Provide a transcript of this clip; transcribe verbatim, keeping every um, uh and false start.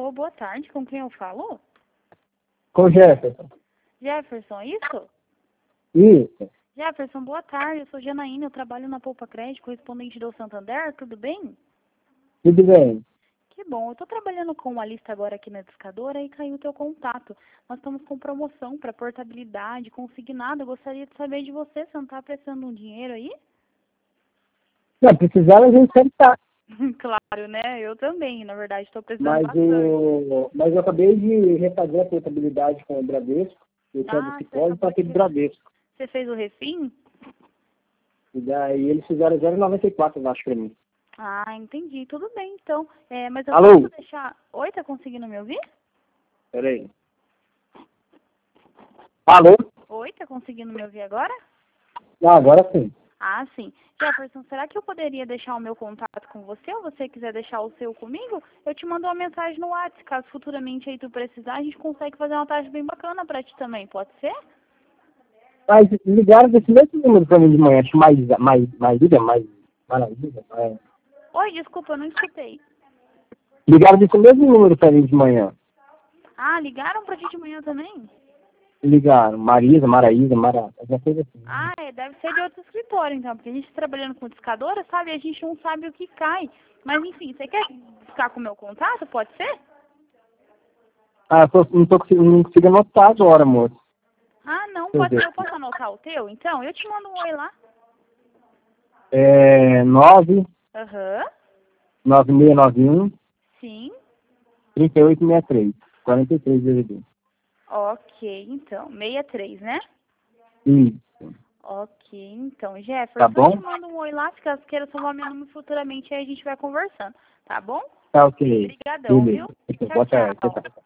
Alô, boa tarde. Com quem eu falo? Com o Jefferson. Jefferson, isso? Isso. Jefferson, boa tarde. Eu sou Janaína, eu trabalho na Poupa Crédito, correspondente do Santander. Tudo bem? Tudo bem. Que bom. Eu tô trabalhando com uma lista agora aqui na discadora e caiu o teu contato. Nós estamos com promoção para portabilidade, consignado. Eu gostaria de saber de você, você não tá precisando de um dinheiro aí? Não, precisar a gente sempre tá. Claro, né? Eu também, na verdade, estou precisando Mas, bastante. o... Mas eu acabei de refazer a portabilidade com o Bradesco. Eu quero Ah, do você Ciclone para acabou de... aquele Bradesco. Você fez o refim? E daí eles fizeram zero vírgula noventa e quatro, eu acho, para mim. Ah, entendi. Tudo bem, então. É, mas eu Alô? posso deixar... Oi, tá conseguindo me ouvir? Peraí. Alô? Oi, tá conseguindo me ouvir agora? Ah, agora sim. Ah, sim. Jefferson, será que eu poderia deixar o meu contato com você ou você quiser deixar o seu comigo? Eu te mando uma mensagem no WhatsApp. Caso futuramente aí tu precisar, a gente consegue fazer uma taxa bem bacana pra ti também, pode ser? Mas ligaram desse mesmo número para mim de manhã. Acho mais, mais, mais, liga, mais, maravilha. É. Oi, desculpa, eu não escutei. Ligaram desse mesmo número para mim de manhã. Ah, ligaram pra ti de manhã também? Ligaram. Marisa, Maraísa, Mara. Já fez assim. Ah, é, deve ser de outro escritório, então, porque a gente trabalhando com discadora, sabe, a gente não sabe o que cai. Mas, enfim, você quer ficar com o meu contato? Pode ser? Ah, eu tô, não tô conseguindo, não consigo anotar agora, moço. Ah, não, Deixa eu pode ver ser. Eu aqui. posso anotar o teu, então? Eu te mando um oi lá. É nove Aham, nove seis nove um sim. três oito seis três. quarenta e três D V D. Ok, então, sessenta e três, né? Isso. Ok, então, Jefferson, Tá eu te bom? mando um oi lá, se caso queira salvar meu número futuramente, aí a gente vai conversando, tá bom? Tá ok. Obrigadão, viu? Beleza. Tchau, Boa tarde. tchau. Tchau, tchau.